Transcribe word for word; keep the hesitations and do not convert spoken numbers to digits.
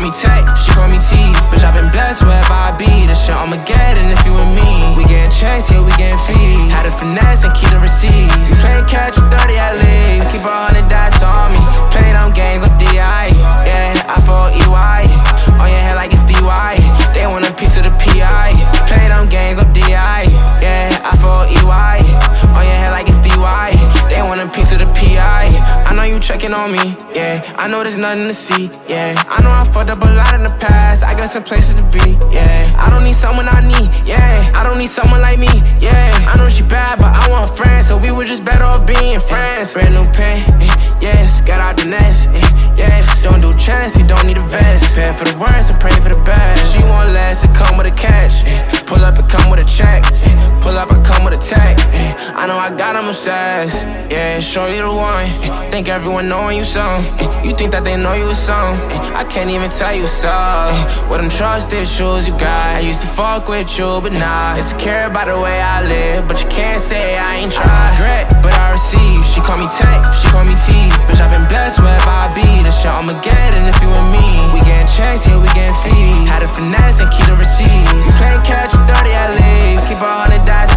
me Tech, she call me T. Bitch, I been blessed wherever I be. This shit Armageddon if you and me. We getting checks, yeah, we getting fees. Had to finesse and keep the receipts. You playing catch with thirty at least. Keep a hundred dice on me. Play them games on D I. Yeah, I fall E Y. On your head like it's D Y. They want a piece of the P I. Play them games on D I. Yeah, I fall E Y. On your head like it's D Y. They want a piece of the P I. I know you checking on me, yeah. I know there's nothing to see, yeah. I know I fucked up a lot in the past. I got some places to be, yeah. I don't need someone I need, yeah. I don't need someone like me, yeah. I know she bad, but I want friends, so we were just better off being friends. Brand new pen, eh, yes. Got out the nest, eh, yes. Don't do chance, you don't need a vest. Prepare for the worst and pray for the best. She want less, it come with a catch, eh. Pull up, it come with a check, eh. Pull up, I come with a tag, eh. I know I got them obsessed, yeah. Show you the one, eh. Think everyone knowing you some, eh. You think that they know you a some, eh. I can't even tell you so, eh. What them trusted shoes you got. I used to fuck with you, but nah. Insecure about the way I live, but you can't say I ain't tried. I regret, but I receive. She call me Tech, she call me T. Bitch, I been blessed wherever I be. This shit Armageddon if you and me. We getting checks, yeah, we getting fees. Had to finesse and keep the receipts. You playing catch with thirty at least. I keep a hundred dice